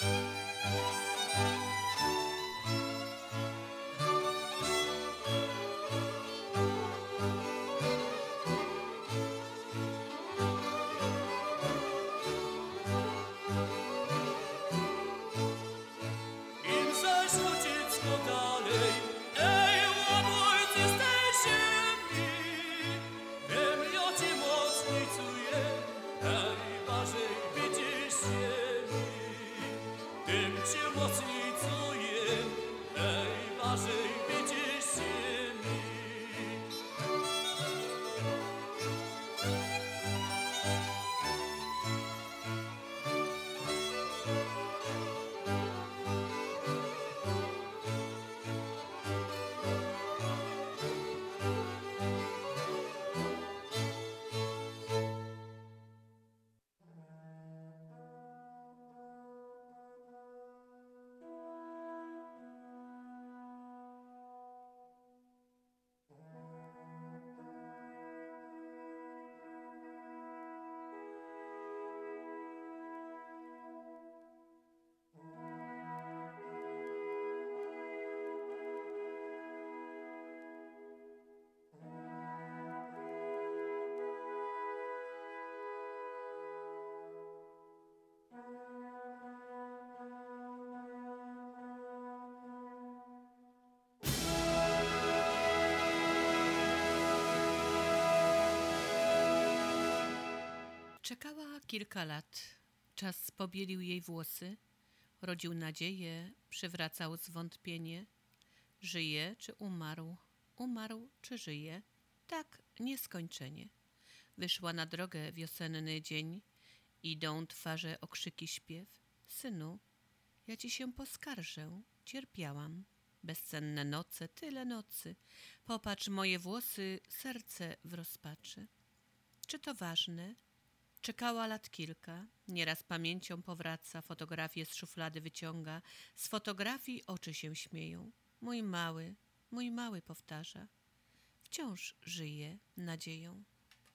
Czekała kilka lat. Czas pobielił jej włosy, rodził nadzieję, przywracał zwątpienie. Żyje czy umarł? Umarł czy żyje? Tak nieskończenie. Wyszła na drogę wiosenny dzień. Idą twarze okrzyki śpiew. Synu, ja ci się poskarżę. Cierpiałam. Bezcenne noce, tyle nocy. Popatrz moje włosy, serce w rozpaczy. Czy to ważne? Czekała lat kilka, nieraz pamięcią powraca, fotografię z szuflady wyciąga, z fotografii oczy się śmieją. Mój mały powtarza, wciąż żyje nadzieją.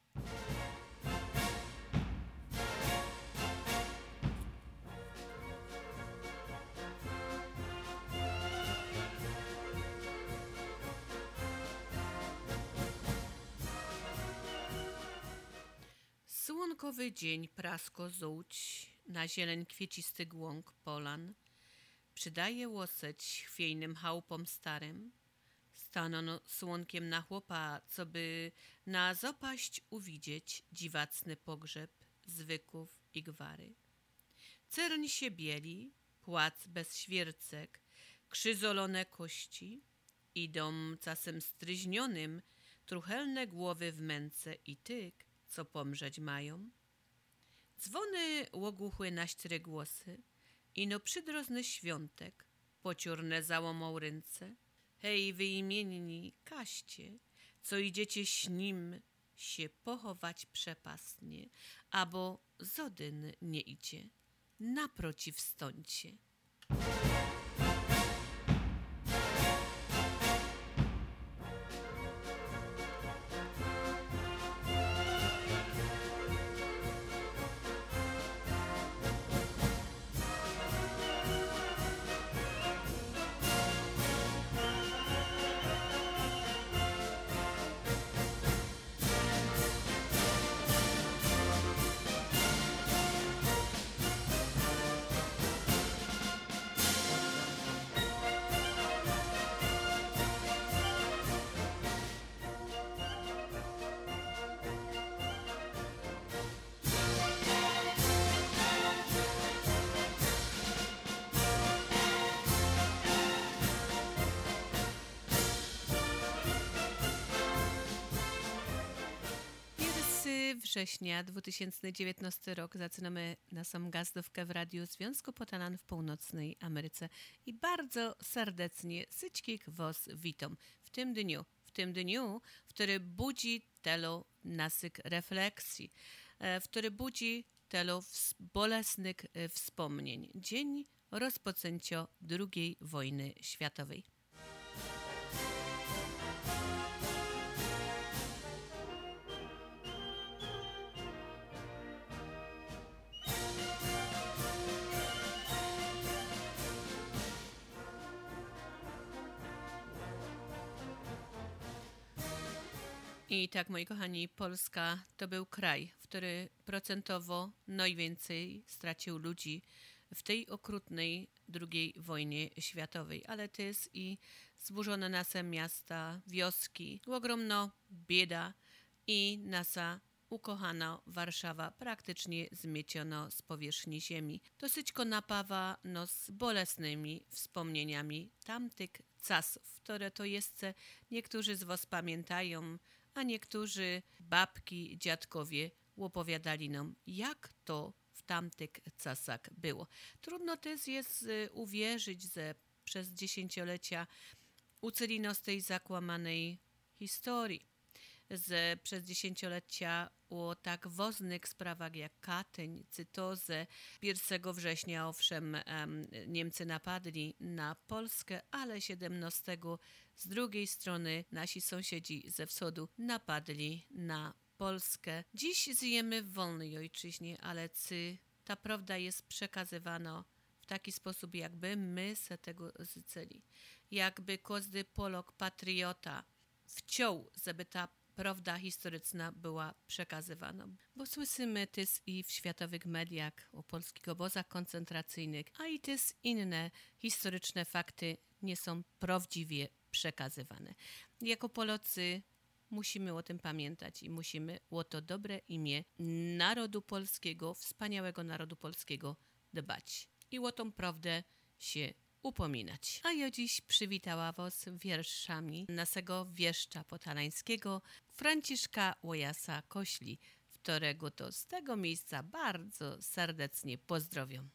Słonkowy dzień prasko zuć, na zieleń kwiecisty głąg polan. Przydaje łoseć chwiejnym chałupom starym. Stanął słonkiem na chłopa, co by na zopaść uwidzieć dziwacny pogrzeb zwyków i gwary. Cyrń się bieli, płac bez świercek, krzyzolone kości. Idą czasem stryźnionym, truchelne głowy w męce i tyk, co pomrzeć mają. Dzwony łogłuchły na ścire głosy, ino przydrozny świątek, pociórne załomą ręce. Hej, wy imienni, kaście, co idziecie śnim się pochować przepastnie, abo zodyn nie idzie, naprotiv stońcie. Września 2019 rok zaczynamy naszą gazdówkę w Radiu Związku Potanan w Północnej Ameryce i bardzo serdecznie wszystkich was witam w tym dniu, w który budzi telo nasyk refleksji, w który budzi telo bolesnych wspomnień. Dzień rozpoczęcia II wojny światowej. I tak, moi kochani, Polska to był kraj, który procentowo najwięcej stracił ludzi w tej okrutnej II wojnie światowej, ale to jest i zburzone nasze miasta, wioski, ogromna bieda i nasza ukochana Warszawa praktycznie zmieciono z powierzchni ziemi. Dosyćko napawa nos bolesnymi wspomnieniami tamtych czasów, które to jeszcze niektórzy z was pamiętają, a niektórzy babki, dziadkowie opowiadali nam, jak to w tamtych czasach było. Trudno też jest uwierzyć, że przez dziesięciolecia ucylino z tej zakłamanej historii, że przez dziesięciolecia o tak ważnych sprawach jak Katyń, Cytoze. 1 września owszem Niemcy napadli na Polskę, ale 17 z drugiej strony nasi sąsiedzi ze wschodu napadli na Polskę. Dziś żyjemy w wolnej ojczyźnie, ale czy ta prawda jest przekazywana w taki sposób, jakby my se tego życzyli? Jakby każdy Polak, patriota chciał, żeby ta prawda historyczna była przekazywana. Bo słyszymy też i w światowych mediach o polskich obozach koncentracyjnych, a i też inne historyczne fakty nie są prawdziwie przekazywane. Jako Polacy musimy o tym pamiętać i musimy o to dobre imię narodu polskiego, wspaniałego narodu polskiego dbać i o tą prawdę się upominać. A ja dziś przywitała was wierszami naszego wieszcza podhalańskiego Franciszka Łojasa Kośli, którego to z tego miejsca bardzo serdecznie pozdrowiam.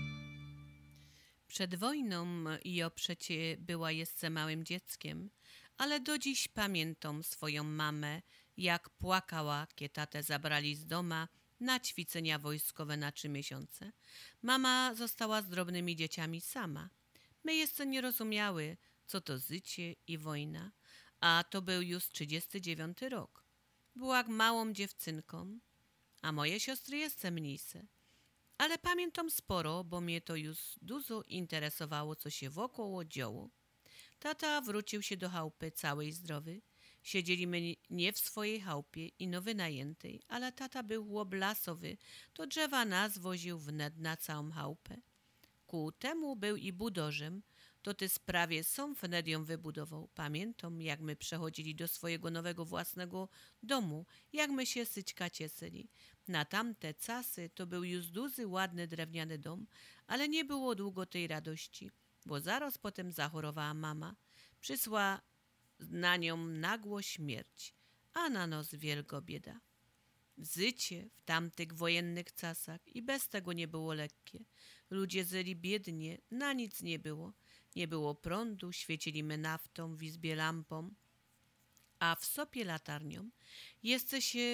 Przed wojną ja przecie była jeszcze małym dzieckiem, ale do dziś pamiętam swoją mamę, jak płakała, kiedy tatę zabrali z doma na ćwiczenia wojskowe na 3 miesiące. Mama została z drobnymi dzieciami sama. My jeszcze nie rozumiały, co to życie i wojna, a to był już 39 rok. Była małą dziewczynką, a moje siostry jeszcze mniejsze. Ale pamiętam sporo, bo mnie to już dużo interesowało, co się wokoło działo. Tata wrócił się do chałupy cały i zdrowy. Siedzieliśmy nie w swojej chałupie i no wynajętej, ale tata był chłop lasowy, to drzewa nas woził wnet na całą chałupę. Ku temu był i budorzem, to ty sprawie są wnet ją wybudował. Pamiętam, jak my przechodzili do swojego nowego własnego domu, jak my się syćka cieszyli. Na tamte czasy to był już duży, ładny drewniany dom, ale nie było długo tej radości, bo zaraz potem zachorowała mama. Przysła na nią nagło śmierć, a na nos wielka bieda. Życie w tamtych wojennych czasach i bez tego nie było lekkie. Ludzie żyli biednie, na nic nie było. Nie było prądu, świeciliśmy naftą w izbie lampą, a w sopie latarnią. Jeszcze się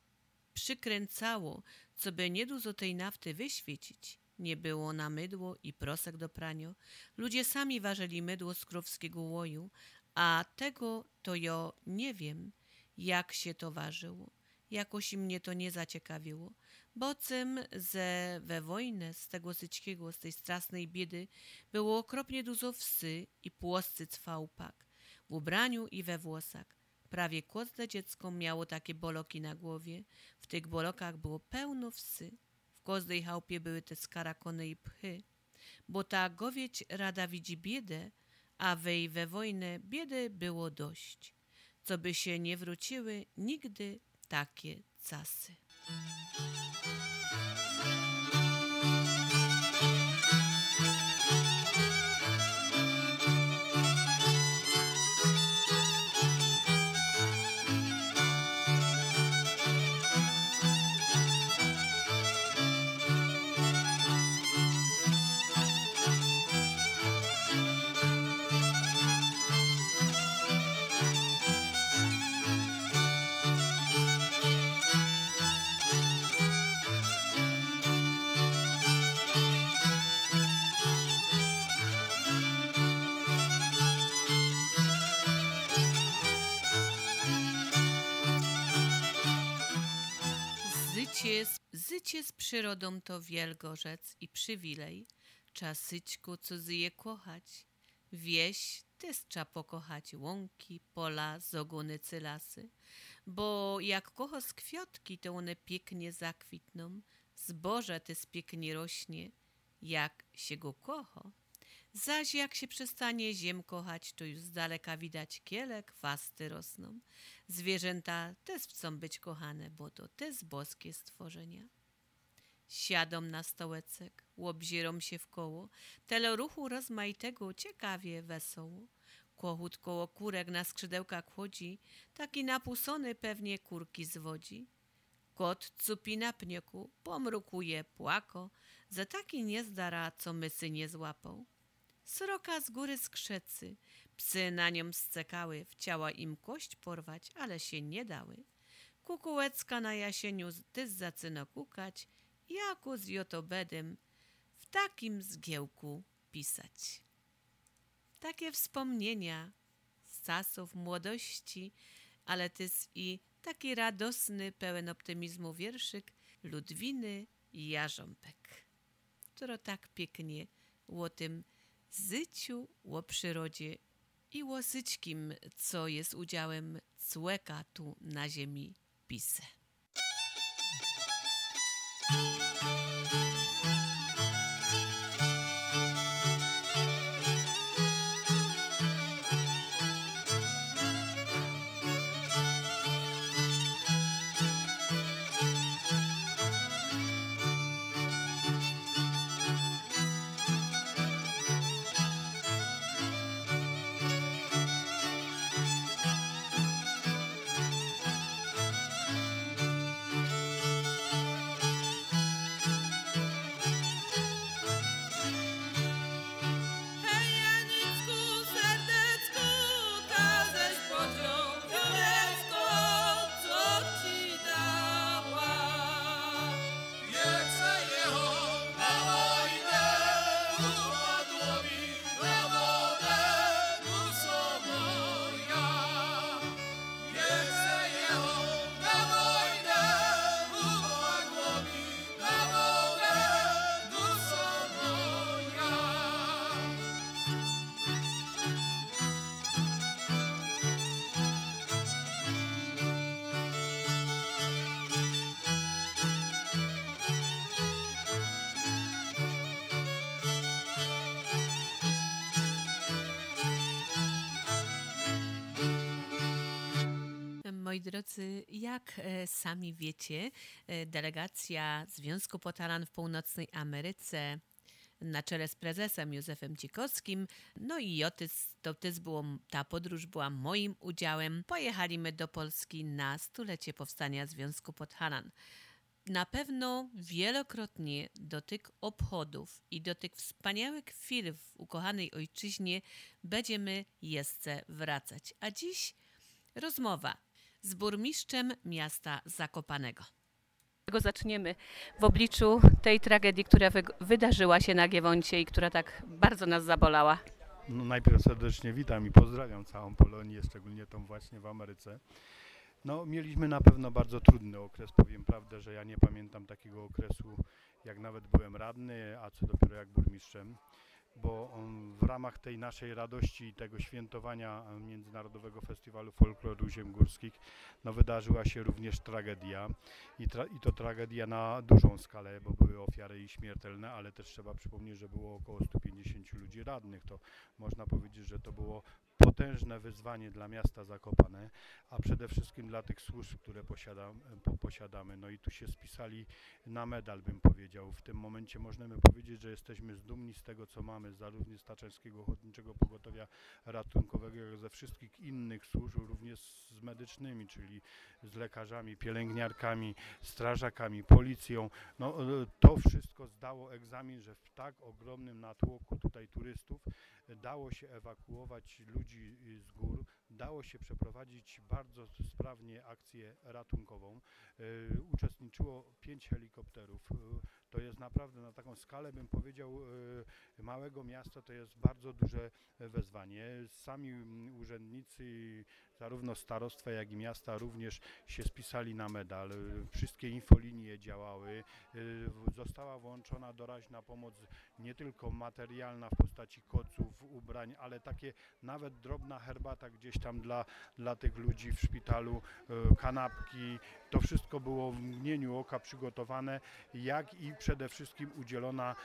przykręcało, co by nie dużo tej nafty wyświecić. Nie było na mydło i prosek do prania. Ludzie sami ważyli mydło z krówskiego łoju, a tego to ja nie wiem, jak się to ważyło. Jakoś mnie to nie zaciekawiło. Bocem we wojnę z tego syćkiego, z tej strasznej biedy było okropnie dużo wsy i płoscy cwałpak w ubraniu i we włosach. Prawie każde dziecko miało takie boloki na głowie. W tych bolokach było pełno wsy. W każdej chałupie były te skarakony i pchy, bo ta gowieć rada widzi biedę, a wej we wojnę biedy było dość. Co by się nie wróciły nigdy takie czasy. Życie z przyrodą to wielgorzec i przywilej. Trza syćku cudzyje kochać. Wieś też trza pokochać, łąki, pola, zogonycy, lasy. Bo jak kocha z kwiatki, to one pięknie zakwitną. Zboże też pięknie rośnie, jak się go kocha. Zaś jak się przestanie ziem kochać, to już z daleka widać kiele, kwasty rosną. Zwierzęta też chcą być kochane, bo to też boskie stworzenia. Siadą na stołecek, łobzierą się w koło, tele ruchu rozmaitego ciekawie, wesoło. Kochut koło kurek na skrzydełkach chodzi, taki napusony pewnie kurki zwodzi. Kot cupi na pnieku, pomrukuje płako, za taki nie zdara, co mysy nie złapał. Sroka z góry skrzecy, psy na nią scekały, chciała im kość porwać, ale się nie dały. Kukułecka na jasieniu też zaczyna kukać, jako z jotobedem w takim zgiełku pisać. Takie wspomnienia z czasów młodości, ale też i taki radosny, pełen optymizmu wierszyk Ludwiny Jarząbek, która tak pięknie o tym życiu, o przyrodzie i o syćkim, co jest udziałem człowieka tu na ziemi, pisze. drodzy, jak sami wiecie, delegacja Związku Podhalan w Północnej Ameryce na czele z prezesem Józefem Cikowskim, no i ta podróż była moim udziałem. Pojechaliśmy do Polski na 100-lecie powstania Związku Podhalan. Na pewno wielokrotnie do tych obchodów i do tych wspaniałych chwil w ukochanej ojczyźnie będziemy jeszcze wracać. A dziś rozmowa z burmistrzem miasta Zakopanego. Zaczniemy w obliczu tej tragedii, która wydarzyła się na Giewoncie i która tak bardzo nas zabolała. No, najpierw serdecznie witam i pozdrawiam całą Polonię, szczególnie tą właśnie w Ameryce. No, mieliśmy na pewno bardzo trudny okres, powiem prawdę, że ja nie pamiętam takiego okresu, jak nawet byłem radny, a co dopiero jak burmistrzem, bo w ramach tej naszej radości i tego świętowania Międzynarodowego Festiwalu Folkloru Ziem Górskich wydarzyła się również tragedia i to tragedia na dużą skalę, bo były ofiary i śmiertelne, ale też trzeba przypomnieć, że było około 150 ludzi radnych. To można powiedzieć, że to było potężne wyzwanie dla miasta Zakopane, a przede wszystkim dla tych służb, które posiadamy. No i tu się spisali na medal, bym powiedział. W tym momencie możemy powiedzieć, że jesteśmy dumni z tego, co mamy, zarówno z Tatrzańskiego Ochotniczego Pogotowia Ratunkowego, jak i ze wszystkich innych służb, również z medycznymi, czyli z lekarzami, pielęgniarkami, strażakami, policją. No, to wszystko zdało egzamin, że w tak ogromnym natłoku tutaj turystów dało się ewakuować ludzi z gór, dało się przeprowadzić bardzo sprawnie akcję ratunkową. Uczestniczyło 5 helikopterów. To jest naprawdę na taką skalę, bym powiedział, małego miasta, to jest bardzo duże wezwanie. Sami urzędnicy, zarówno starostwa, jak i miasta również się spisali na medal. Wszystkie infolinie działały. Została włączona doraźna pomoc, nie tylko materialna w postaci koców, ubrań, ale takie nawet drobna herbata gdzieś tam dla tych ludzi w szpitalu, kanapki. To wszystko było w mgnieniu oka przygotowane, jak i przede wszystkim udzielona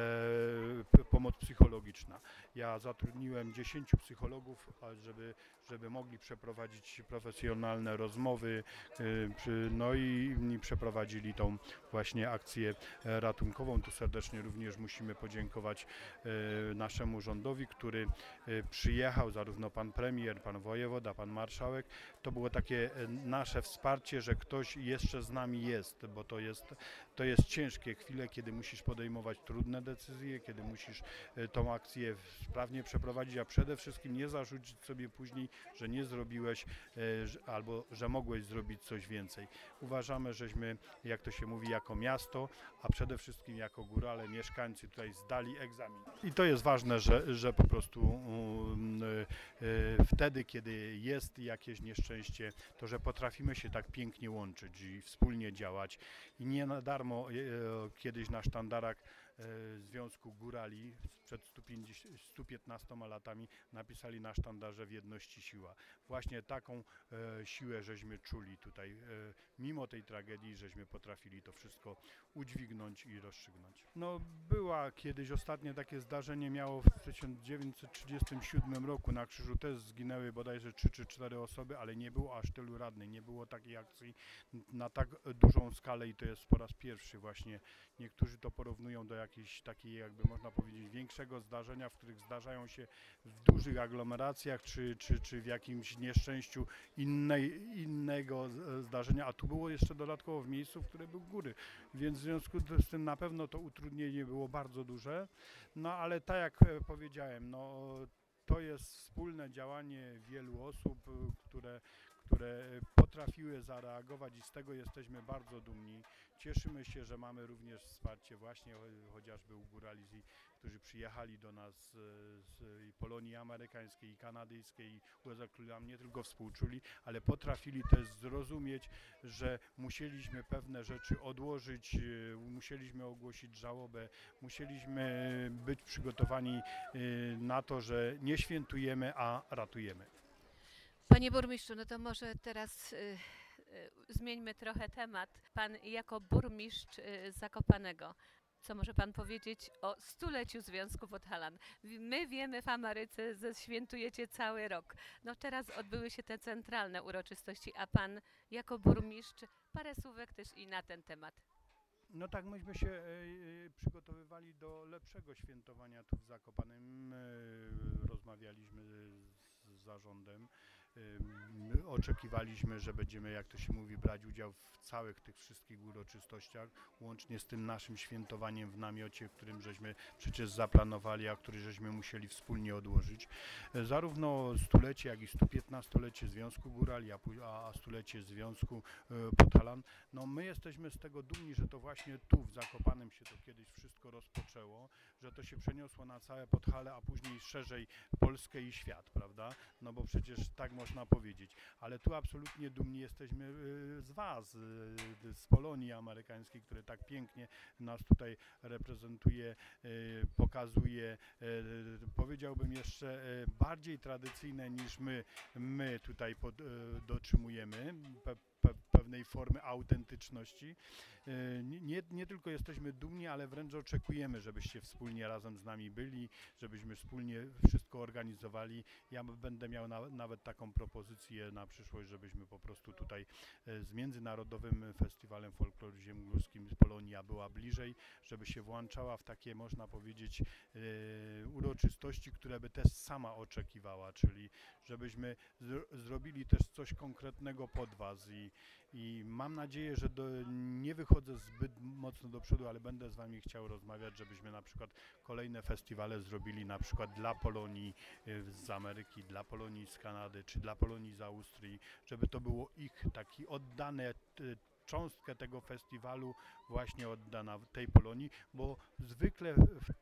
pomoc psychologiczna. Ja zatrudniłem 10 psychologów, żeby mogli przeprowadzić profesjonalne rozmowy, no i przeprowadzili tą właśnie akcję ratunkową. Tu serdecznie również musimy podziękować naszemu rządowi, który przyjechał, zarówno pan premier, pan wojewoda, pan marszałek. To było takie nasze wsparcie, że ktoś jeszcze z nami jest, bo to jest ciężkie chwile, kiedy musisz podejmować trudne decyzje, kiedy musisz tą akcję sprawnie przeprowadzić, a przede wszystkim nie zarzucić sobie później, że nie zrobiłeś albo że mogłeś zrobić coś więcej. Uważamy, żeśmy, jak to się mówi, jako miasto, a przede wszystkim jako górale, mieszkańcy tutaj zdali egzamin. I to jest ważne, że po prostu wtedy, kiedy jest jakieś nieszczęście, to że potrafimy się tak pięknie łączyć i wspólnie działać. I nie na darmo kiedyś na sztandarach Związku Górali przed 115 latami napisali na sztandarze: w jedności siła. Właśnie taką siłę żeśmy czuli tutaj, mimo tej tragedii, żeśmy potrafili to wszystko udźwignąć i rozstrzygnąć. No, była kiedyś ostatnie takie zdarzenie, miało w 1937 roku na Krzyżu też zginęły bodajże 3 czy 4 osoby, ale nie było aż tylu radnych, nie było takiej akcji na tak dużą skalę i to jest po raz pierwszy właśnie. Niektórzy to porównują do jakiejś takiej, jakby można powiedzieć, większego zdarzenia, w których zdarzają się w dużych aglomeracjach czy w jakimś nieszczęściu innego zdarzenia, a tu było jeszcze dodatkowo w miejscu, w którym były góry, więc w związku z tym na pewno to utrudnienie było bardzo duże, no ale tak jak powiedziałem, no to jest wspólne działanie wielu osób, które potrafiły zareagować i z tego jesteśmy bardzo dumni. Cieszymy się, że mamy również wsparcie właśnie chociażby u górali, którzy przyjechali do nas z Polonii amerykańskiej i kanadyjskiej i USA, którzy nam nie tylko współczuli, ale potrafili też zrozumieć, że musieliśmy pewne rzeczy odłożyć, musieliśmy ogłosić żałobę, musieliśmy być przygotowani na to, że nie świętujemy, a ratujemy. Panie burmistrzu, no to może teraz zmieńmy trochę temat. Pan jako burmistrz Zakopanego, Co może Pan powiedzieć o stuleciu Związku Podhalan? My wiemy w Ameryce, że świętujecie cały rok. No teraz odbyły się te centralne uroczystości, a Pan jako burmistrz parę słówek też i na ten temat. No tak, myśmy się przygotowywali do lepszego świętowania tu w Zakopanem. Rozmawialiśmy z zarządem. Oczekiwaliśmy, że będziemy, jak to się mówi, brać udział w całych tych wszystkich uroczystościach, łącznie z tym naszym świętowaniem w namiocie, którym żeśmy przecież zaplanowali, a który żeśmy musieli wspólnie odłożyć. Zarówno stulecie, jak i 115-lecie Związku Górali, a stulecie Związku Podhalan. No my jesteśmy z tego dumni, że to właśnie tu w Zakopanem się to kiedyś wszystko rozpoczęło, że to się przeniosło na całe Podhale, a później szerzej Polskę i świat, prawda? No bo przecież tak można powiedzieć. Ale tu absolutnie dumni jesteśmy z Was, z Polonii amerykańskiej, które tak pięknie nas tutaj reprezentuje, pokazuje, powiedziałbym jeszcze bardziej tradycyjne niż my tutaj dotrzymujemy pewnej formy autentyczności. Nie tylko jesteśmy dumni, ale wręcz oczekujemy, żebyście wspólnie razem z nami byli, żebyśmy wspólnie wszystko organizowali. Ja będę miał nawet taką propozycję na przyszłość, żebyśmy po prostu tutaj z Międzynarodowym Festiwalem Folkloru Ziemgórskim Polonia była bliżej, żeby się włączała w takie, można powiedzieć, uroczystości, które by też sama oczekiwała, czyli żebyśmy zrobili też coś konkretnego pod Was i mam nadzieję, że nie wychodzę zbyt mocno do przodu, ale będę z Wami chciał rozmawiać, żebyśmy na przykład kolejne festiwale zrobili na przykład dla Polonii z Ameryki, dla Polonii z Kanady, czy dla Polonii z Austrii, żeby to było ich taki oddane cząstkę tego festiwalu właśnie oddana tej Polonii, bo zwykle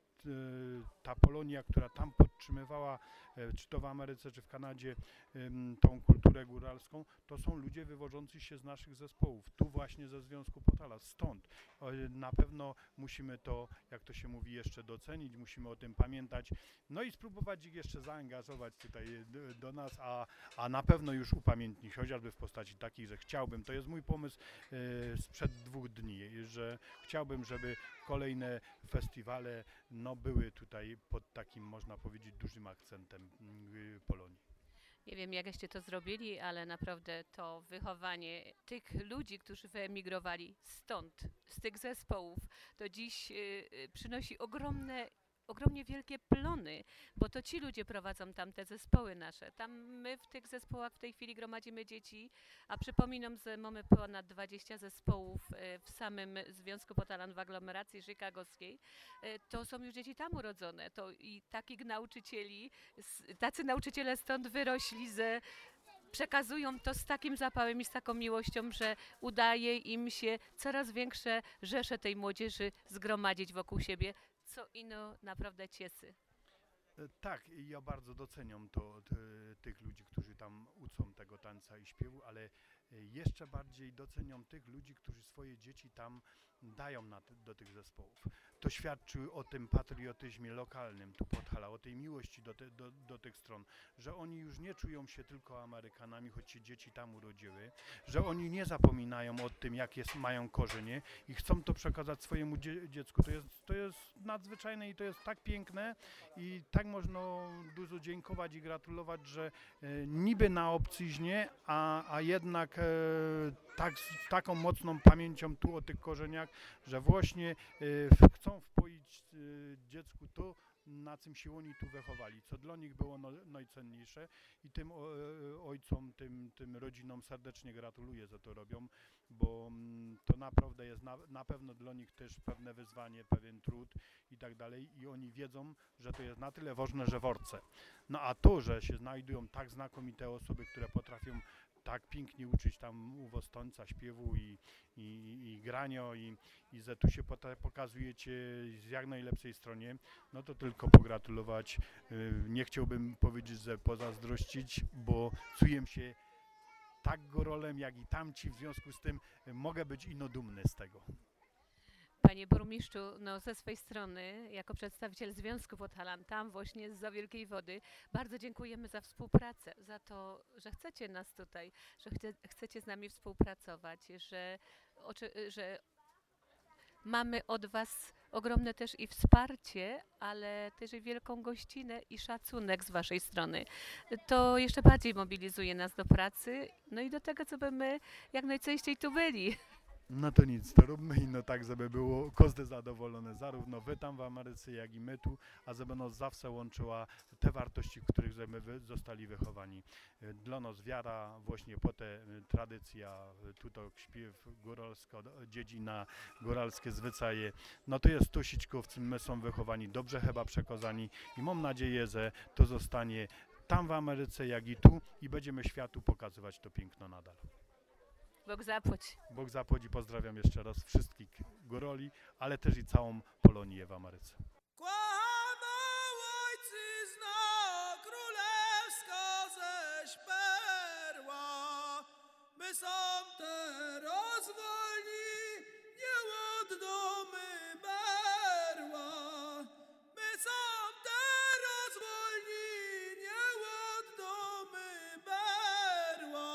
ta Polonia, która tam podtrzymywała, czy to w Ameryce, czy w Kanadzie, tą kulturę góralską, to są ludzie wywodzący się z naszych zespołów, tu właśnie ze Związku Podhala, stąd. Na pewno musimy to, jak to się mówi, jeszcze docenić, musimy o tym pamiętać, no i spróbować ich jeszcze zaangażować tutaj do nas, a na pewno już upamiętnić, chociażby w postaci takiej, że chciałbym, to jest mój pomysł sprzed 2 dni, że chciałbym, żeby kolejne festiwale były tutaj pod takim, można powiedzieć, dużym akcentem Polonii. Nie wiem, jakście to zrobili, ale naprawdę to wychowanie tych ludzi, którzy wyemigrowali stąd, z tych zespołów, to dziś przynosi ogromnie wielkie plony, bo to ci ludzie prowadzą tam te zespoły nasze. Tam my w tych zespołach w tej chwili gromadzimy dzieci, a przypominam, że mamy ponad 20 zespołów w samym Związku Podhalan w aglomeracji chicagowskiej. To są już dzieci tam urodzone. To i takich nauczycieli, tacy nauczyciele stąd wyrośli, że przekazują to z takim zapałem i z taką miłością, że udaje im się coraz większe rzesze tej młodzieży zgromadzić wokół siebie, co ino naprawdę cieszy. Tak, ja bardzo doceniam tych ludzi, którzy tam uczą tego tańca i śpiewu, ale jeszcze bardziej doceniam tych ludzi, którzy swoje dzieci tam dają do tych zespołów. To świadczy o tym patriotyzmie lokalnym tu Podhala, o tej miłości do tych stron, że oni już nie czują się tylko Amerykanami, choć się dzieci tam urodziły, że oni nie zapominają o tym, jakie mają korzenie i chcą to przekazać swojemu dziecku. To jest nadzwyczajne i to jest tak piękne i tak można dużo dziękować i gratulować, że niby na obcyźnie, a jednak z taką mocną pamięcią tu o tych korzeniach, że właśnie chcą wpoić dziecku to, na czym się oni tu wychowali, co dla nich było najcenniejsze i tym ojcom, tym rodzinom serdecznie gratuluję, że to robią, bo to naprawdę jest na pewno dla nich też pewne wyzwanie, pewien trud i tak dalej i oni wiedzą, że to jest na tyle ważne, że worce. No a to, że się znajdują tak znakomite osoby, które potrafią tak pięknie uczyć tam u was tańca, śpiewu i grania i że tu się pokazujecie z jak najlepszej stronie, no to tylko pogratulować. Nie chciałbym powiedzieć, że pozazdrościć, bo czuję się tak gorolem, jak i tamci, w związku z tym mogę być ino dumny z tego. Panie burmistrzu, no ze swej strony, jako przedstawiciel Związku Podhalan, tam właśnie zza Wielkiej Wody, bardzo dziękujemy za współpracę, za to, że chcecie nas tutaj, że chcecie z nami współpracować, że mamy od Was ogromne też i wsparcie, ale też i wielką gościnę i szacunek z waszej strony. To jeszcze bardziej mobilizuje nas do pracy, no i do tego, co by my jak najczęściej tu byli. No to nic, to róbmy ino tak, żeby było każdy zadowolony, zarówno wy tam w Ameryce, jak i my tu, a żeby nas zawsze łączyła te wartości, w których my zostali wychowani. Dla nas wiara, właśnie potem tradycja, tutaj śpiew góralska, dziedzina, góralskie zwyczaje, no to jest to sićko, w czym my są wychowani, dobrze chyba przekazani i mam nadzieję, że to zostanie tam w Ameryce, jak i tu i będziemy światu pokazywać to piękno nadal. Bóg zapłać. Bóg zapłać i pozdrawiam jeszcze raz wszystkich góroli, ale też i całą Polonię w Ameryce. Kochana ojczyzna królewska ześ perła, my są teraz wolni, nie oddamy berła. My są teraz wolni, nie oddamy berła.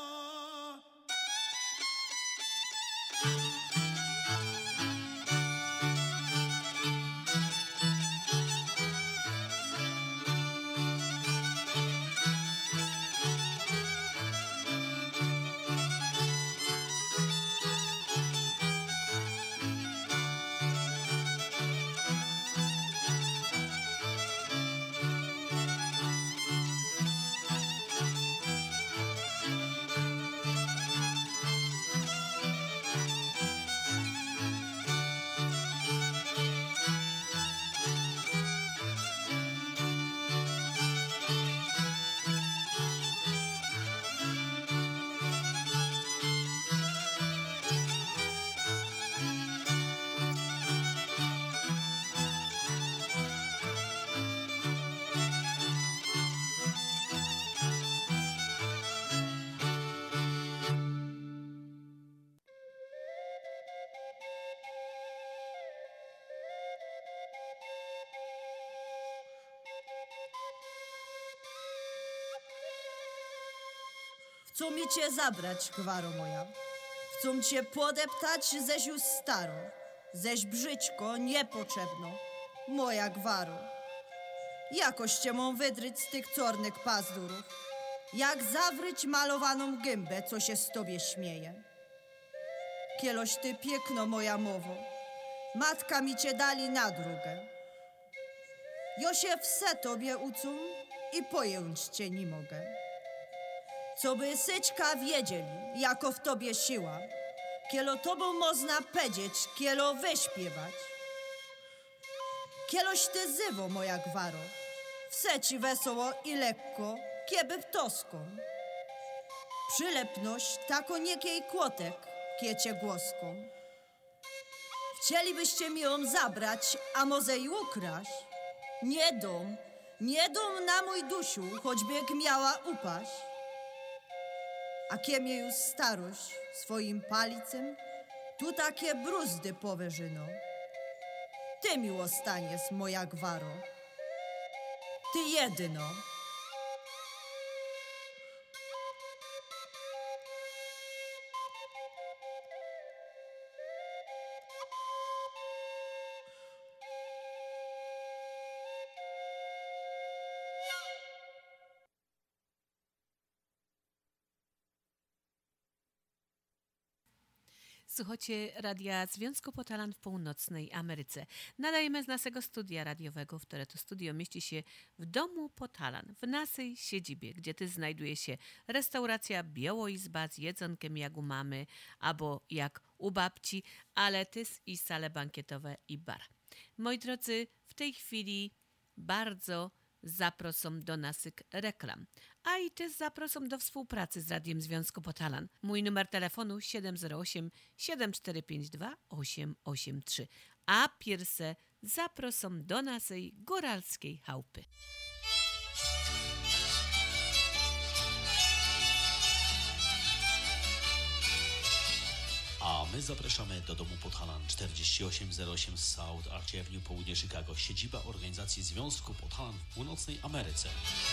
Chcą mi cię zabrać, gwaro moja. Chcą cię podeptać, ześ już staro. Ześ brzydko, niepotrzebno, moja gwaro. Jakoś cię mą wydryć z tych czornych pazdurów. Jak zawryć malowaną gębę, co się z tobie śmieje. Kieloś ty piękno, moja mowo. Matka mi cię dali na drugę. Jo się wse tobie ucum i pojąć cię nie mogę. Co by syćka wiedzieli, jako w tobie siła, kielo tobą można powiedzieć, kielo wyśpiewać. Kieloś ty zywo, moja gwaro, wse ci wesoło i lekko, kieby w toską. Przylepność tako niekiej kłotek, kiecie głoską. Chcielibyście mi ją zabrać, a może i ukraść? Nie dom na mój dusiu, choćby jak miała upaść. A kiem je już starość swoim palicem, tu takie bruzdy powyżyno. Ty mi ostaniesz, moja gwaro, ty jedyno. Słuchacie Radia Związku Potalan w Północnej Ameryce. Nadajemy z naszego studia radiowego, które to studio mieści się w domu Potalan, w naszej siedzibie, gdzie ty znajduje się restauracja Białoizba z jedzonkiem jak u mamy, albo jak u babci, ale też i sale bankietowe i bar. Moi drodzy, w tej chwili bardzo zaproszą do naszych reklam, a i też zaproszą do współpracy z Radiem Związku Potalan. Mój numer telefonu 708 7452 883, a pierwsze zaproszą do naszej góralskiej chałupy. A my zapraszamy do domu Potalan 4808 South Arch Avenue, południe Chicago, siedziba organizacji Związku Potalan w Północnej Ameryce.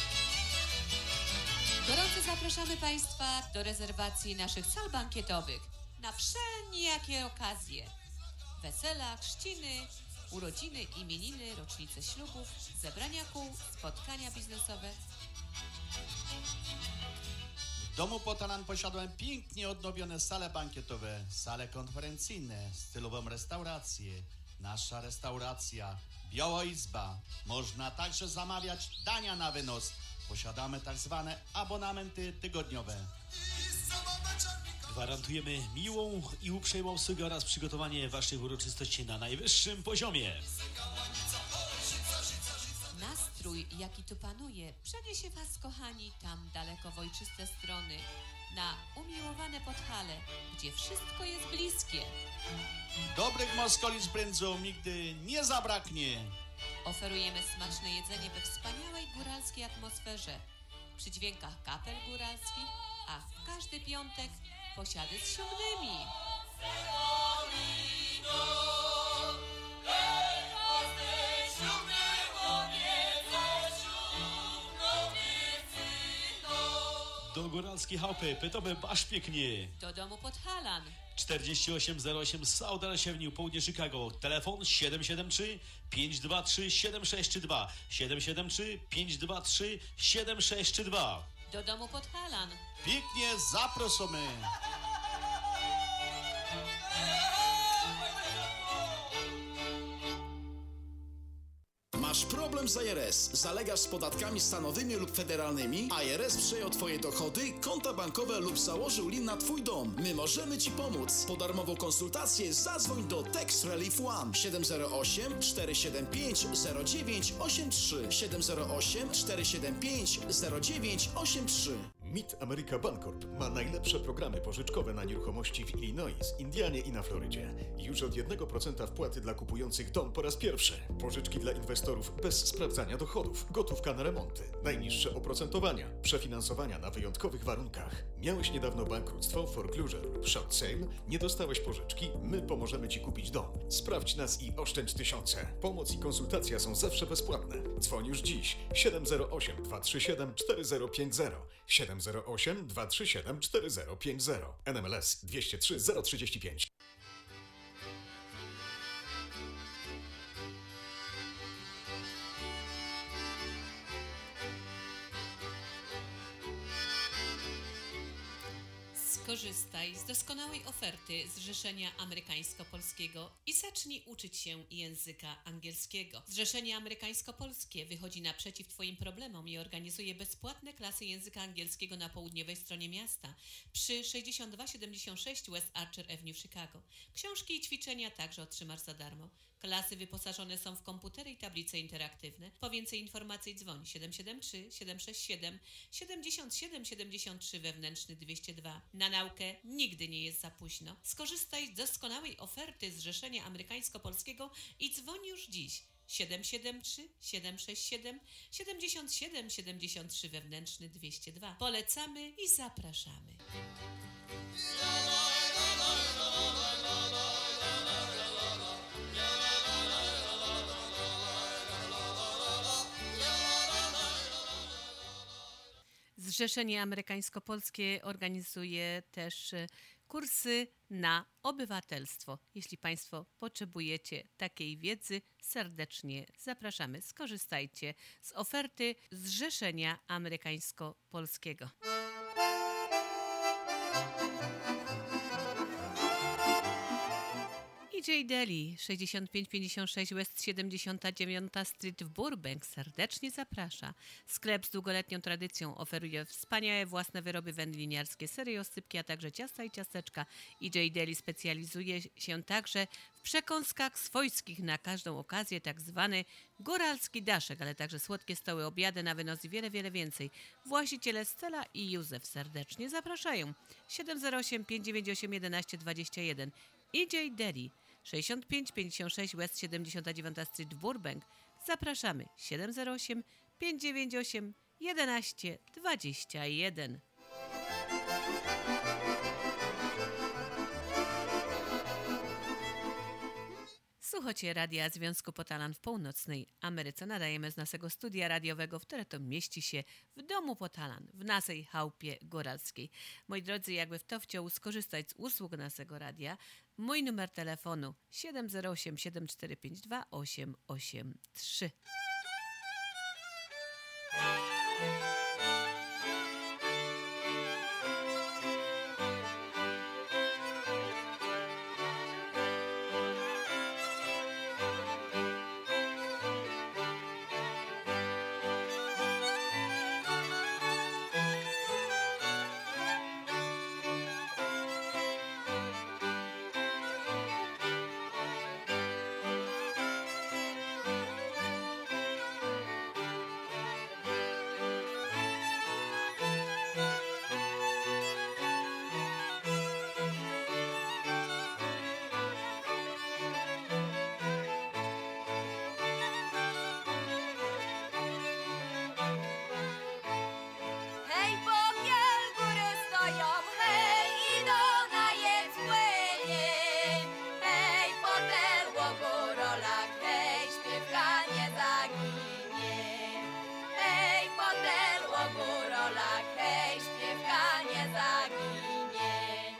Gorąco zapraszamy Państwa do rezerwacji naszych sal bankietowych na wszelkie okazje. Wesela, chrzciny, Urodziny, imieniny, rocznice ślubów, zebrania kół, spotkania biznesowe. W domu Potalan posiadłem pięknie odnowione sale bankietowe, sale konferencyjne, stylową restaurację. Nasza restauracja, Biała Izba. Można także zamawiać dania na wynos. Posiadamy tak zwane abonamenty tygodniowe. Gwarantujemy miłą i uprzejmą obsługę oraz przygotowanie waszych uroczystości na najwyższym poziomie. Nastrój, jaki tu panuje, przeniesie was, kochani, tam daleko w ojczyste strony, na umiłowane Podhale, gdzie wszystko jest bliskie. Dobrych moskolic brędzą nigdy nie zabraknie. Oferujemy smaczne jedzenie we wspaniałej góralskiej atmosferze, przy dźwiękach kapel góralskich, a w każdy piątek posiady z siódmymi. Do góralskiej chałupy pytamy basz pięknie. Do domu Podhalan. 4808 South Avenue, południe Chicago. Telefon 773 523 7632. 773 523 7632. Do domu Podhalan. Pięknie zapraszamy. Masz problem z IRS, zalegasz z podatkami stanowymi lub federalnymi? IRS przejął Twoje dochody, konta bankowe lub założył lin na Twój dom. My możemy Ci pomóc. Po darmową konsultację zadzwoń do Tax Relief One 708 475 0983 708 475 0983. Mid America Bancorp ma najlepsze programy pożyczkowe na nieruchomości w Illinois, Indianie i na Florydzie. Już od 1% wpłaty dla kupujących dom po raz pierwszy. Pożyczki dla inwestorów bez sprawdzania dochodów. Gotówka na remonty. Najniższe oprocentowania. Przefinansowania na wyjątkowych warunkach. Miałeś niedawno bankructwo, foreclosure lub short sale? Nie dostałeś pożyczki? My pomożemy Ci kupić dom. Sprawdź nas i oszczędź tysiące. Pomoc i konsultacja są zawsze bezpłatne. Dzwoń już dziś. 708 237 4050. 708 237 4050. NMLS 203 035. Skorzystaj z doskonałej oferty Zrzeszenia Amerykańsko-Polskiego i zacznij uczyć się języka angielskiego. Zrzeszenie Amerykańsko-Polskie wychodzi naprzeciw Twoim problemom i organizuje bezpłatne klasy języka angielskiego na południowej stronie miasta przy 6276 West Archer Avenue w Chicago. Książki i ćwiczenia także otrzymasz za darmo. Klasy wyposażone są w komputery i tablice interaktywne. Po więcej informacji dzwoń 773 767 77 73 wewnętrzny 202. Na naukę nigdy nie jest za późno. Skorzystaj z doskonałej oferty Zrzeszenia Amerykańsko-Polskiego i dzwoń już dziś. 773 767 77 73 wewnętrzny 202. Polecamy i zapraszamy. Zrzeszenie Amerykańsko-Polskie organizuje też kursy na obywatelstwo. Jeśli Państwo potrzebujecie takiej wiedzy, serdecznie zapraszamy. Skorzystajcie z oferty Zrzeszenia Amerykańsko-Polskiego. EJ Deli, 6556 West 79 Street w Burbank serdecznie zaprasza. Sklep z długoletnią tradycją oferuje wspaniałe własne wyroby wędliniarskie, sery osypki, a także ciasta i ciasteczka. EJ Deli specjalizuje się także w przekąskach swojskich na każdą okazję, tak zwany góralski daszek, ale także słodkie stoły, obiady na wynos i wiele, wiele więcej. Właściciele Stella i Józef serdecznie zapraszają. 708 598 11 21. EJ Deli, 6556 West 79 Street w Burbank. Zapraszamy 708 598 11 21. Słuchacie Radia Związku Potalan w północnej Ameryce. Nadajemy z naszego studia radiowego, które to mieści się w domu Potalan, w naszej chałupie góralskiej. Moi drodzy, jakby w to chciał skorzystać z usług naszego radia, Mój numer telefonu 708 7452 883. Hej, pokiel góry stoją, hej, i do najec płynie. Hej, poterło górolak, hej, śpiewka nie zaginie. Hej, poterło górolak, hej, śpiewka nie zaginie.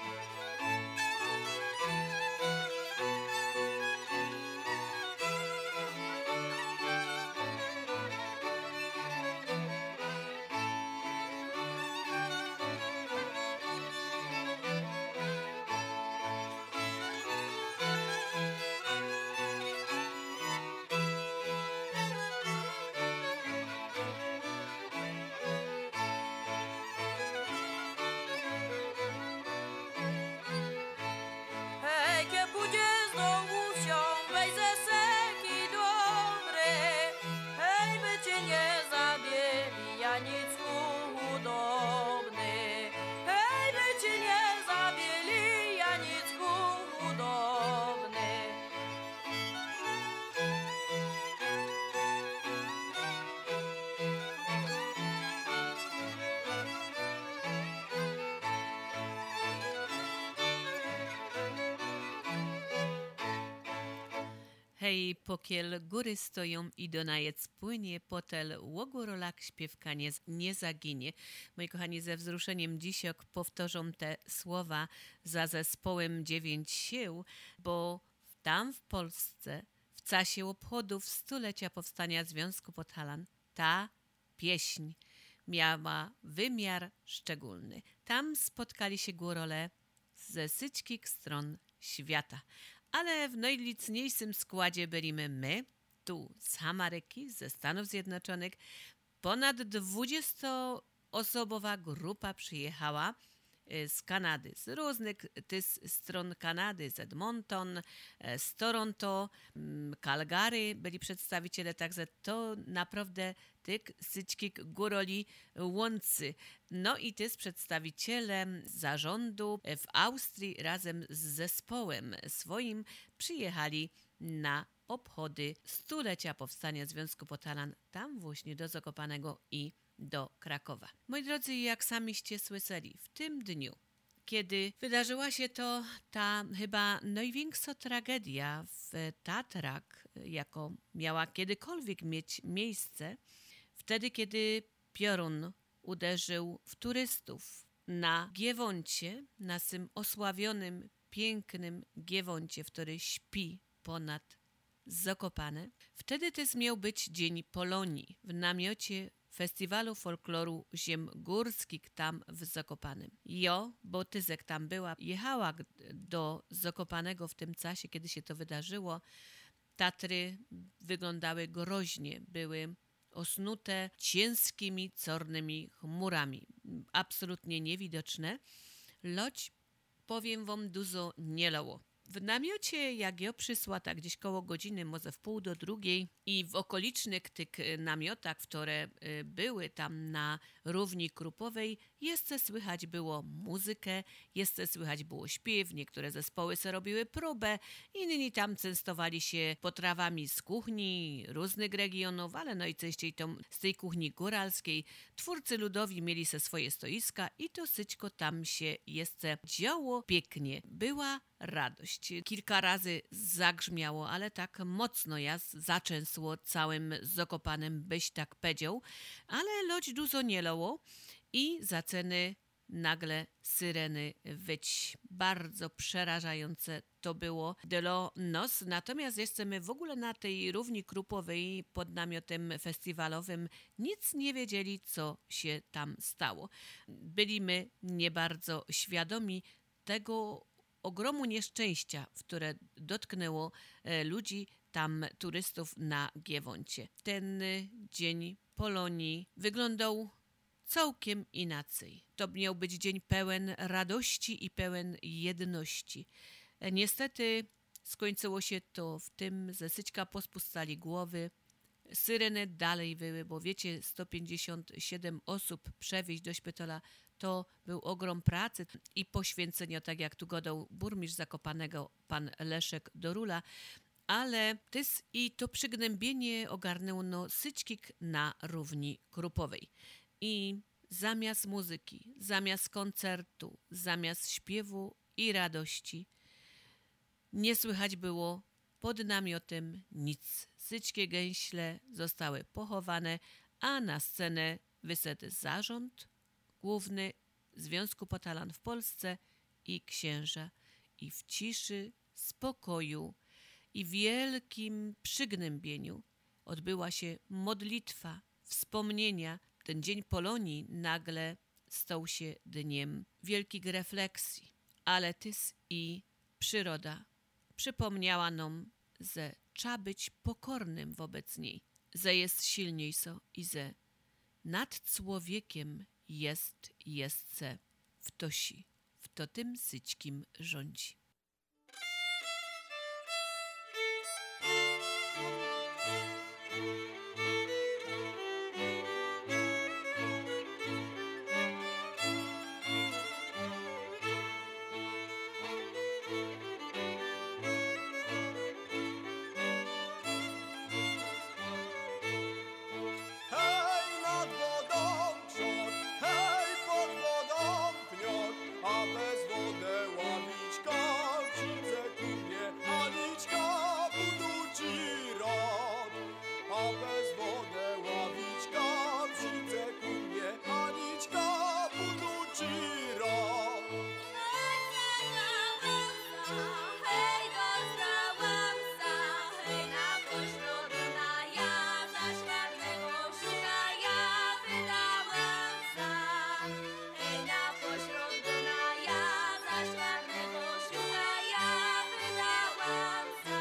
Hej, kie pójdzie z dołu wsią, weź ze seki dobre. Hej, by cię nie zabieli, ja nic hudobny. Hej, by cię nie zabieli, ja nic hudobny. Hej, pokiel góry stoją i do najec płynie, potel łogórolak śpiewka nie zaginie. Moi kochani, ze wzruszeniem dzisiaj powtórzą te słowa za zespołem 9 sił, bo tam w Polsce w czasie obchodów stulecia powstania Związku Podhalan ta pieśń miała wymiar szczególny. Tam spotkali się górole ze wszystkich stron świata. Ale w najliczniejszym składzie byliśmy my, tu z Ameryki, ze Stanów Zjednoczonych. Ponad 20-osobowa grupa przyjechała z Kanady, z różnych stron Kanady, z Edmonton, z Toronto, Calgary byli przedstawiciele, także to naprawdę tych wszystkich góroli łączy. No i też przedstawiciele zarządu w Austrii razem z zespołem swoim przyjechali na obchody stulecia powstania Związku Podhalan, tam właśnie do Zakopanego i do Krakowa. Moi drodzy, jak samiście słyszeli, w tym dniu, kiedy wydarzyła się to ta chyba największa tragedia w Tatrach, jaką miała kiedykolwiek mieć miejsce, wtedy kiedy piorun uderzył w turystów na Giewoncie, na tym osławionym, pięknym Giewoncie, w którym śpi ponad Zakopane. Wtedy też miał być Dzień Polonii w namiocie Festiwalu Folkloru Ziem Górskich tam w Zakopanem. Bo Tyzek tam była, jechała do Zakopanego w tym czasie, kiedy się to wydarzyło. Tatry wyglądały groźnie, były osnute ciężkimi, czarnymi chmurami, absolutnie niewidoczne. Loć, powiem wam, dużo nie lało. W namiocie, jak ja przysła, tak gdzieś koło godziny, może w 1:30 i w okolicznych tych namiotach, które były tam na równi Krupowej, jeszcze słychać było muzykę, jeszcze słychać było śpiew, niektóre zespoły se robiły próbę, inni tam częstowali się potrawami z kuchni różnych regionów, ale najczęściej z tej kuchni góralskiej. Twórcy ludowi mieli se swoje stoiska i to syćko tam się jeszcze działo pięknie. Była radość. Kilka razy zagrzmiało, ale tak mocno zaczęsło całym Zakopanem, byś tak powiedział, ale loć dużo nie lało i za ceny nagle syreny wyć. Bardzo przerażające to było Delo Nos. Natomiast jeszcze my w ogóle na tej równi Krupowej pod namiotem festiwalowym nic nie wiedzieli, co się tam stało. Byliśmy nie bardzo świadomi tego ogromu nieszczęścia, które dotknęło ludzi, tam turystów na Giewoncie. Ten dzień Polonii wyglądał całkiem inaczej. To miał być dzień pełen radości i pełen jedności. Niestety skończyło się to w tym, że Syćka pospustali głowy. Syreny dalej wyły, bo wiecie, 157 osób przewieźć do szpitala to był ogrom pracy i poświęcenia, tak jak tu godał burmistrz Zakopanego, pan Leszek Dorula, ale też i to przygnębienie ogarnęło Syćkik na równi Krupowej. I zamiast muzyki, zamiast koncertu, zamiast śpiewu i radości nie słychać było pod namiotem nic. Syćkie gęśle zostały pochowane, a na scenę wyszedł zarząd główny Związku Potalan w Polsce i księża. I w ciszy, spokoju i wielkim przygnębieniu odbyła się modlitwa, wspomnienia. Ten dzień Polonii nagle stał się dniem wielkich refleksji, ale też i przyroda przypomniała nam, że trzeba być pokornym wobec niej, że jest silniejsza i że nad człowiekiem jest w tosi, w to tym Syćkim rządzi. Hej, nad wodą krzok, hej, pod wodą pniok, a bez wodę ławiczka, przyjdzie ku mnie Aniczka, budu ci rad. A bez wodę ławiczka, przyjdzie ku mnie Aniczka, budu ci rad. Hej, dostałam sa, hej, na pośrodna ja, za szkarnego szuka ja wydałam sa. Hej, na pośrodna ja, za szkarnego szuka ja wydałam sa.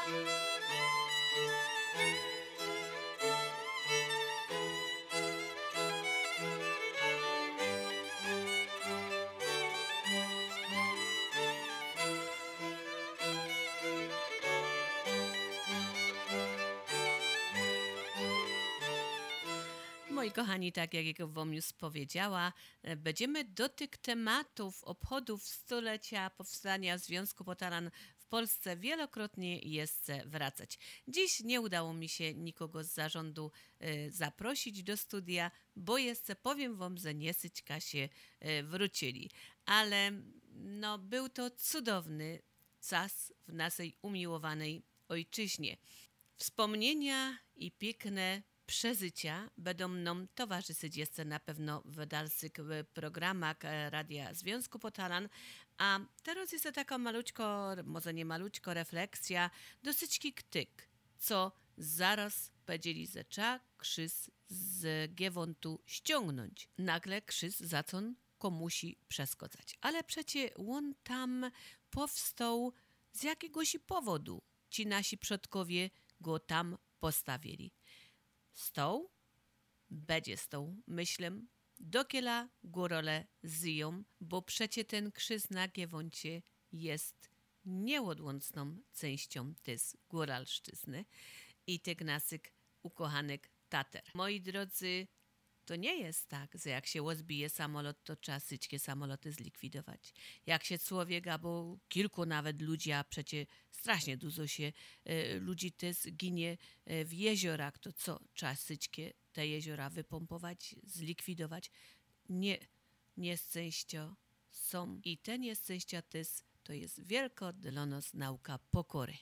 Moi kochani, tak jak wam już powiedziała, będziemy do tych tematów obchodów stulecia powstania Związku Potalan w Polsce wielokrotnie jeszcze wracać. Dziś nie udało mi się nikogo z zarządu zaprosić do studia, bo jeszcze powiem wam, że nie Syćka się wrócili. Ale był to cudowny czas w naszej umiłowanej ojczyźnie. Wspomnienia i piękne przeżycia będą nam towarzyszyć jeszcze na pewno w dalszych programach Radia Związku Potalan. A teraz jest to taka maluczko, może nie maluczko, refleksja, dosyć ktyk, co zaraz powiedzieli, że trzeba krzyż z Giewontu ściągnąć. Nagle krzyż zaczął komusi przeskocać. Ale przecie on tam powstał z jakiegoś powodu. Ci nasi przodkowie go tam postawili. Stoł? Będzie stoł, myślę, dokiela górole żyją, bo przecie ten krzyż na Giewoncie jest nieodłączną częścią też góralszczyzny i tych naszych ukochanych Tater. Moi drodzy, to nie jest tak, że jak się rozbije samolot, to trzeba syćkie samoloty zlikwidować. Jak się człowiek, albo kilku nawet ludzi, a przecie strasznie dużo się ludzi też ginie w jeziorach, to co? Trzeba syćkie te jeziora wypompować, zlikwidować? Nie. Nieszczęścia są i te nieszczęścia też to jest wielka dla nas nauka pokory.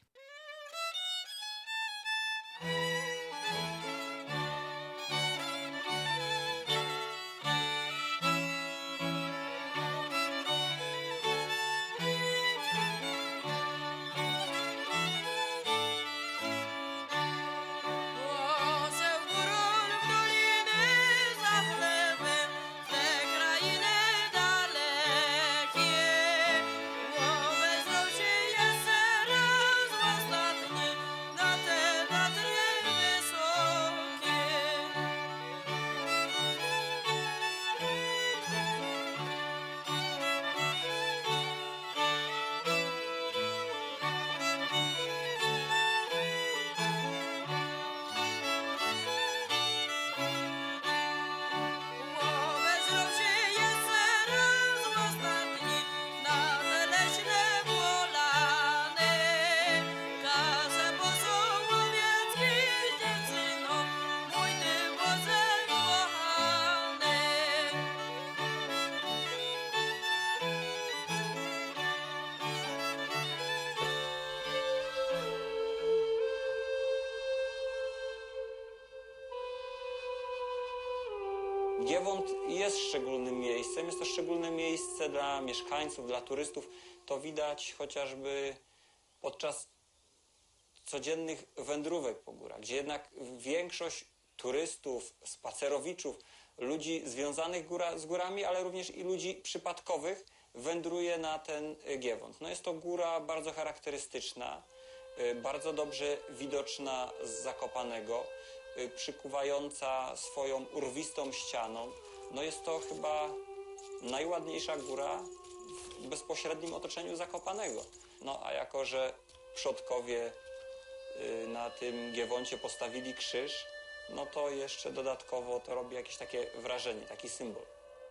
Giewont jest szczególnym miejscem, jest to szczególne miejsce dla mieszkańców, dla turystów. To widać chociażby podczas codziennych wędrówek po górach, gdzie jednak większość turystów, spacerowiczów, ludzi związanych z górami, ale również i ludzi przypadkowych wędruje na ten Giewont. No jest to góra bardzo charakterystyczna, bardzo dobrze widoczna z Zakopanego, przykuwająca swoją urwistą ścianą. No jest to chyba najładniejsza góra w bezpośrednim otoczeniu Zakopanego. No a jako że przodkowie na tym Giewoncie postawili krzyż, no to jeszcze dodatkowo to robi jakieś takie wrażenie, taki symbol.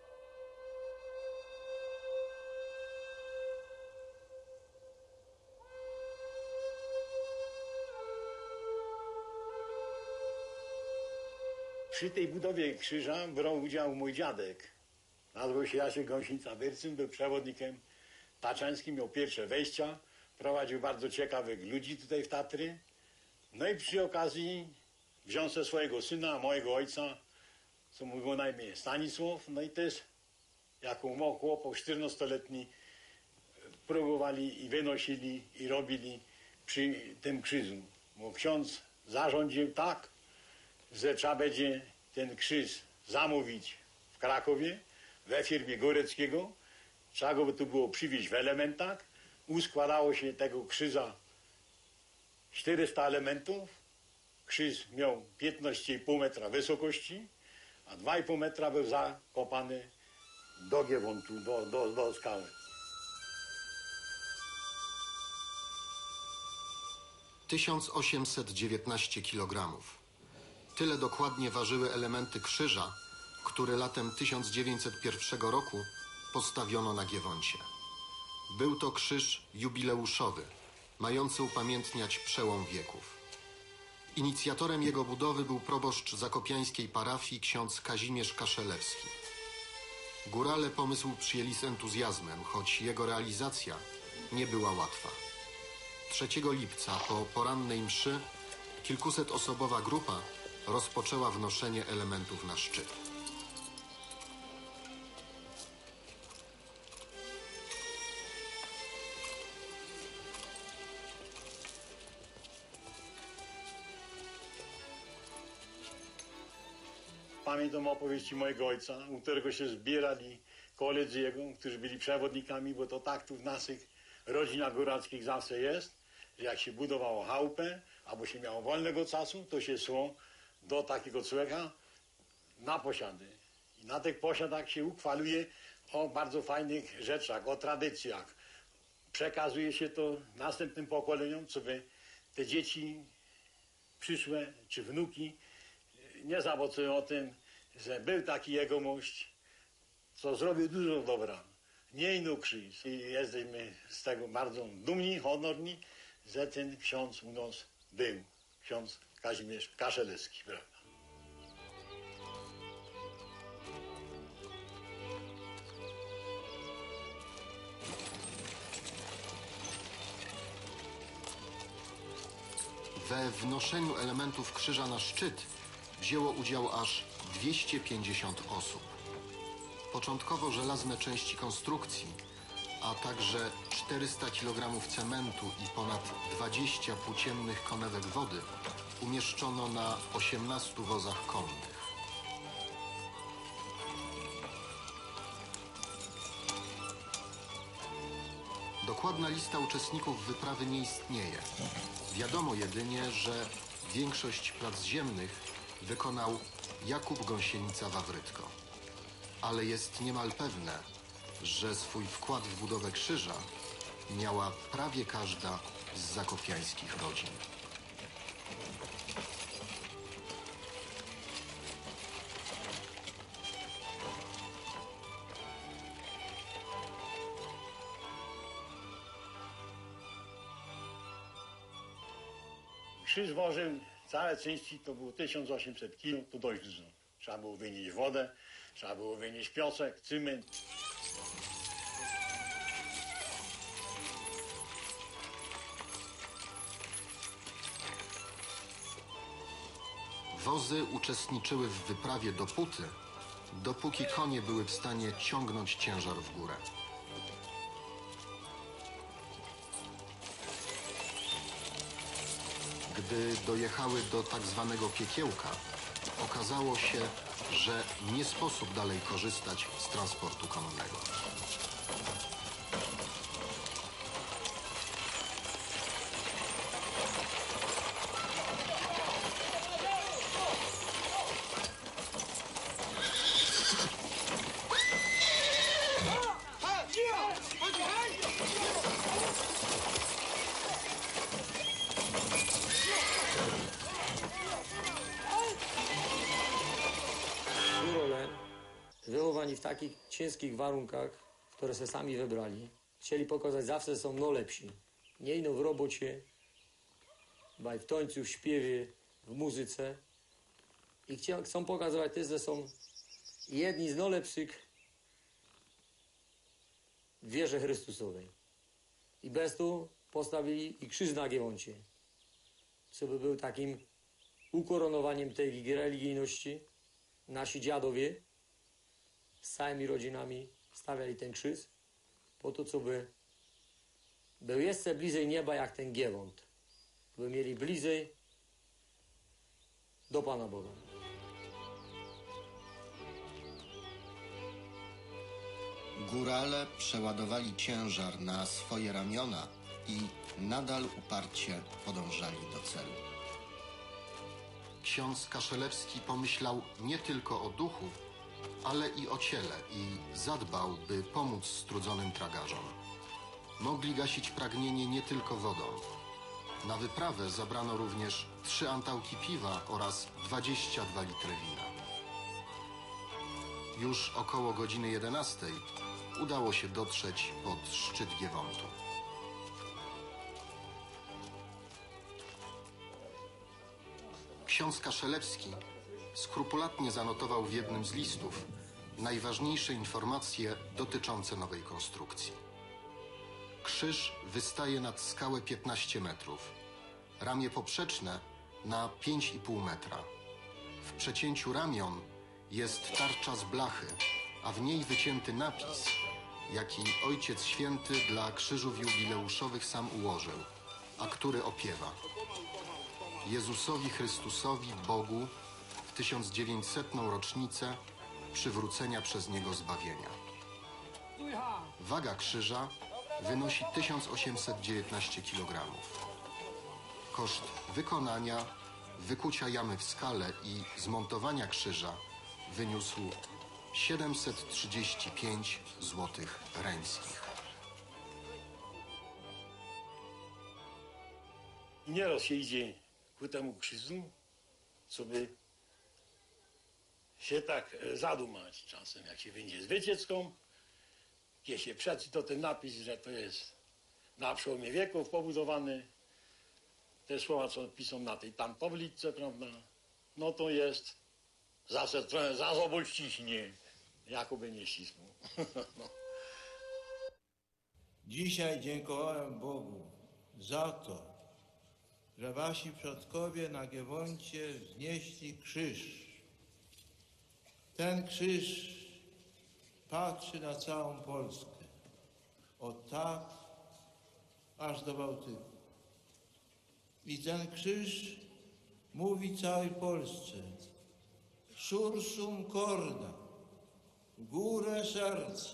Przy tej budowie krzyża brał udział mój dziadek. Nazywał się Jasiek Gąsienica-Wyrcyn, był przewodnikiem taczańskim, miał pierwsze wejścia, prowadził bardzo ciekawych ludzi tutaj w Tatry. No i przy okazji wziął ze swojego syna, mojego ojca, co mówił na imię Stanisław, no i też jako chłopak 14-letni próbowali i wynosili i robili przy tym krzyżu. Bo ksiądz zarządził tak, że trzeba będzie ten krzyż zamówić w Krakowie, we firmie Góreckiego. Trzeba go tu było przywieźć w elementach. Uskładało się tego krzyża 400 elementów. Krzyż miał 15,5 metra wysokości, a 2,5 metra był zakopany do Giewontu, do skały. – 1819 kg. Tyle dokładnie ważyły elementy krzyża, które latem 1901 roku postawiono na Giewoncie. Był to krzyż jubileuszowy, mający upamiętniać przełom wieków. Inicjatorem jego budowy był proboszcz zakopiańskiej parafii ksiądz Kazimierz Kaszelewski. Górale pomysł przyjęli z entuzjazmem, choć jego realizacja nie była łatwa. 3 lipca po porannej mszy kilkusetosobowa grupa rozpoczęła wnoszenie elementów na szczyt. Pamiętam opowieści mojego ojca, u którego się zbierali koledzy jego, którzy byli przewodnikami, bo to tak tu w naszych rodzinach góralskich zawsze jest, że jak się budowało chałupę, albo się miało wolnego czasu, to się szło do takiego człowieka na posiady. I na tych posiadach się uchwaluje o bardzo fajnych rzeczach, o tradycjach. Przekazuje się to następnym pokoleniom, co by te dzieci przyszłe, czy wnuki nie zawocują o tym, że był taki jegomość, co zrobił dużo dobra. Nie inny krzyż. I jesteśmy z tego bardzo dumni, honorni, że ten ksiądz u nas był. Ksiądz Kazimierz Kaszelewski, prawda? We wnoszeniu elementów krzyża na szczyt wzięło udział aż 250 osób. Początkowo żelazne części konstrukcji, a także 400 kg cementu i ponad 20 płóciennych konewek wody umieszczono na 18 wozach konnych. Dokładna lista uczestników wyprawy nie istnieje. Wiadomo jedynie, że większość prac ziemnych wykonał Jakub Gąsienica-Wawrytko. Ale jest niemal pewne, że swój wkład w budowę krzyża miała prawie każda z zakopiańskich rodzin. Krzyż ważył, całe części to było 1800 kg, to dość dużo. Trzeba było wynieść wodę, trzeba było wynieść piasek, cement. Wozy uczestniczyły w wyprawie dopóty, dopóki konie były w stanie ciągnąć ciężar w górę. Gdy dojechały do tak zwanego piekiełka, okazało się, że nie sposób dalej korzystać z transportu konnego. Górole, wychowani w takich ciężkich warunkach, które se sami wybrali, chcieli pokazać zawsze, że są no lepsi. Nie ino w robocie, baj w tańcu, w śpiewie, w muzyce. I chcą pokazywać też, że są jedni z no lepszych w wierze Chrystusowej. I bez tu postawili i krzyż na Giewoncie, co by był takim ukoronowaniem tej religijności. Nasi dziadowie z całymi rodzinami stawiali ten krzyż po to, co by był jeszcze bliżej nieba jak ten Giewont, by mieli bliżej do Pana Boga. Górale przeładowali ciężar na swoje ramiona i nadal uparcie podążali do celu. Ksiądz Kaszelewski pomyślał nie tylko o duchu, ale i o ciele i zadbał, by pomóc strudzonym tragarzom. Mogli gasić pragnienie nie tylko wodą. Na wyprawę zabrano również 3 antałki piwa oraz 22 litry wina. Już około godziny 11 udało się dotrzeć pod szczyt Giewontu. Ksiądz Kaszelewski skrupulatnie zanotował w jednym z listów najważniejsze informacje dotyczące nowej konstrukcji. Krzyż wystaje nad skałę 15 metrów, ramię poprzeczne na 5,5 metra. W przecięciu ramion jest tarcza z blachy, a w niej wycięty napis, jaki Ojciec Święty dla krzyżów jubileuszowych sam ułożył, a który opiewa: Jezusowi Chrystusowi, Bogu, w 1900. rocznicę przywrócenia przez Niego zbawienia. Waga krzyża wynosi 1819 kg. Koszt wykonania, wykucia jamy w skale i zmontowania krzyża wyniósł 735 złotych reńskich. Nieraz się idzie ku temu krzyżu, co by się tak zadumać czasem, jak się będzie z wycieczką, gdzie się przeczy, to ten napis, że to jest na przełomie wieków pobudowany, te słowa, co piszą na tej tam tabliczce, prawda, no to jest zawsze trochę za zobolściśnie, jakoby nie ścisnął. No. Dzisiaj dziękowałem Bogu za to, że wasi przodkowie na Giewoncie wznieśli krzyż. Ten krzyż patrzy na całą Polskę, od tak aż do Bałtyku. I ten krzyż mówi całej Polsce: sursum corda, w górę serce.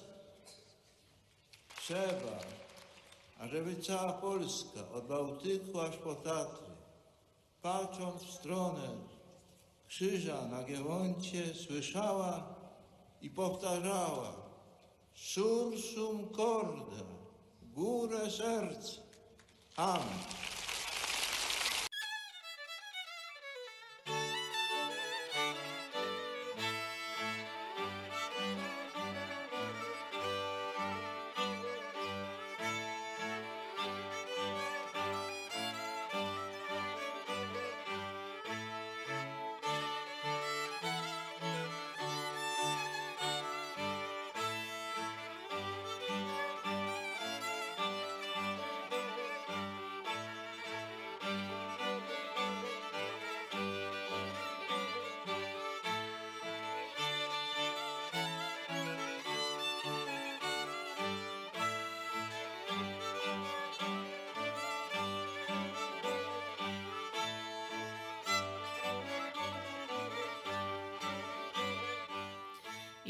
Trzeba, ażeby cała Polska, od Bałtyku aż po Tatry, patrząc w stronę krzyża na Giewoncie, słyszała i powtarzała: sursum corda, w górę serce. Amen.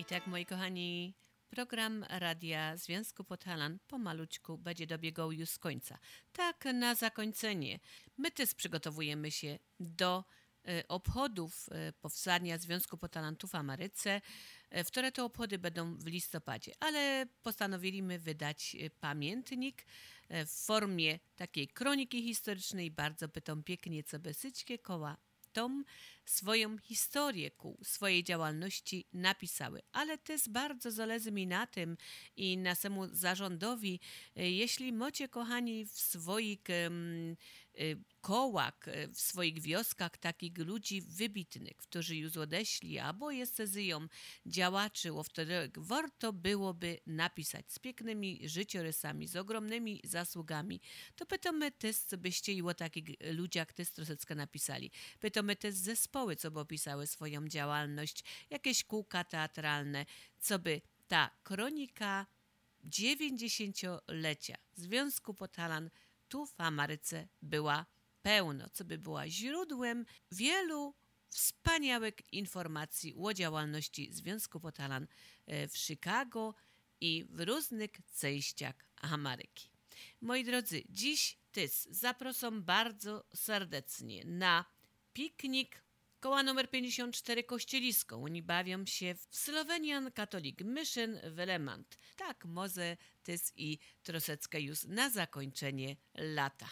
tak, moi kochani, program Radia Związku Podhalan pomaluczku będzie dobiegał już końca. Tak, na zakończenie. My też przygotowujemy się do obchodów powstania Związku Podhalantów w Ameryce, które to obchody będą w listopadzie, ale postanowiliśmy wydać pamiętnik w formie takiej kroniki historycznej, bardzo by to pięknie, co by wszystkie koła tą swoją historię ku swojej działalności napisały. Ale też bardzo zależy mi na tym i naszemu zarządowi, jeśli macie, kochani, w swoich kołach, w swoich wioskach takich ludzi wybitnych, którzy już odeszli, albo jeszcze żyją, działaczy, o których warto byłoby napisać z pięknymi życiorysami, z ogromnymi zasługami, to pytamy też, co byście i o takich ludziach też troszeczkę napisali. Pytamy też zespoły, co by opisały swoją działalność, jakieś kółka teatralne, co by ta kronika 90-lecia Związku Podhalan tu w Ameryce była pełno, co by była źródłem wielu wspaniałych informacji o działalności Związku Podhalan w Chicago i w różnych częściach Ameryki. Moi drodzy, dziś też zapraszam bardzo serdecznie na piknik koła numer 54 Kościelisko. Oni bawią się w Slovenian Catholic Mission w Lemant. Tak, może też i troszeczkę już na zakończenie lata.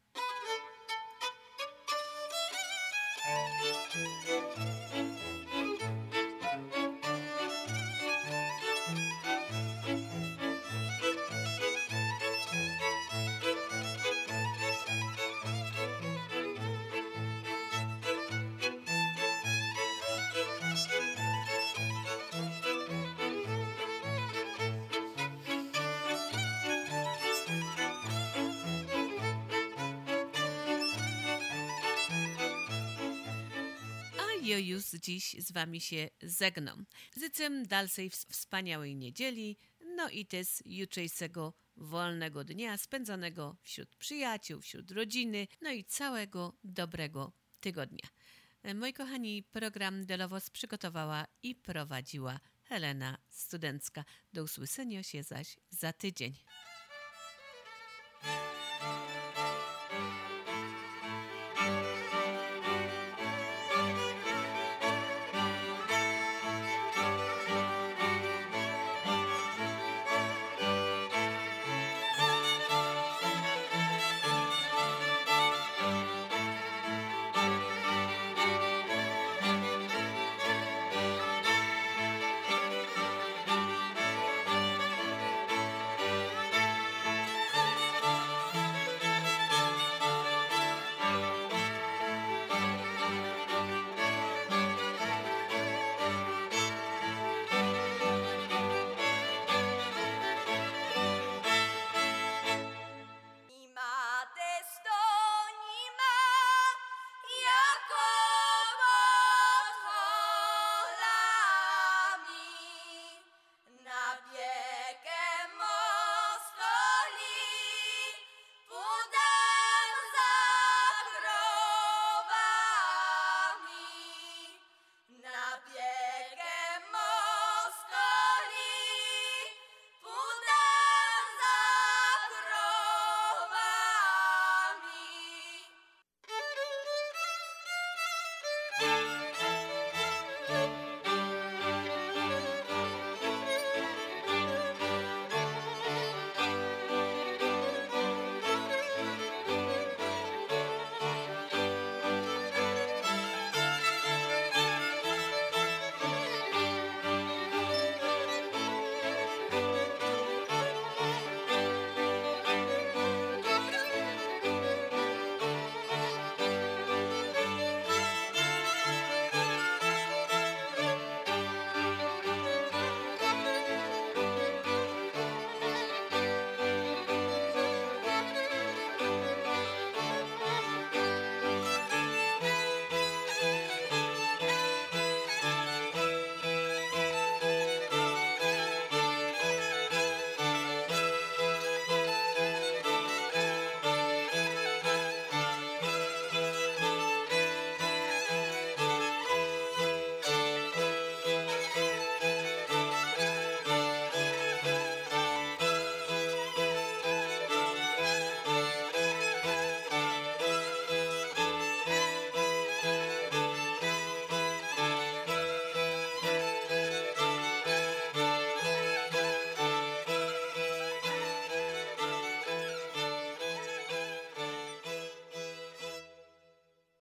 Ja już dziś z wami się żegnam. Życzę dalszej wspaniałej niedzieli, no i też jutrzejszego wolnego dnia spędzonego wśród przyjaciół, wśród rodziny, no i całego dobrego tygodnia. Moi kochani, program dla was przygotowała i prowadziła Helena Studencka. Do usłyszenia się zaś za tydzień.